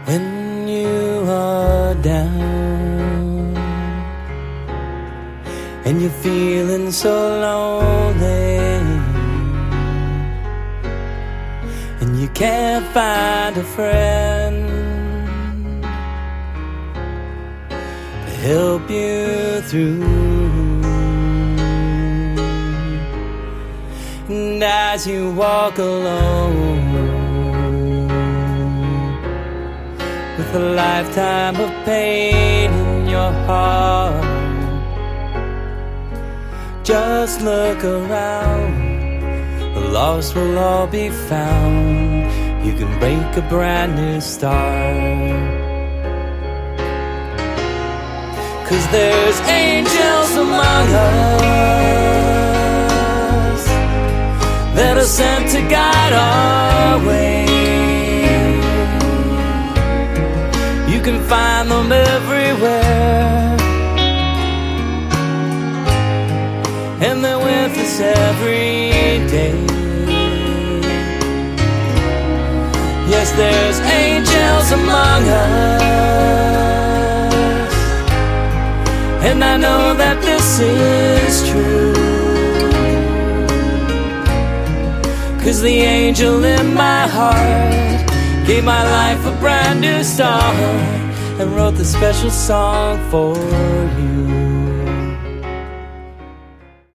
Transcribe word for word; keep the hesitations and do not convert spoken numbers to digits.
When you are down and you're feeling so lonely and you can't find a friend to help you through, and as you walk alone with a lifetime of pain in your heart, just look around. The lost will all be found. You can break a brand new start. 'Cause there's angels among us that are sent to guide our way. You can find them everywhere, and they're with us every day. Yes, there's angels among us, and I know that this is true, 'cause the angel in my heart gave my life a brand new start and wrote the special song for you.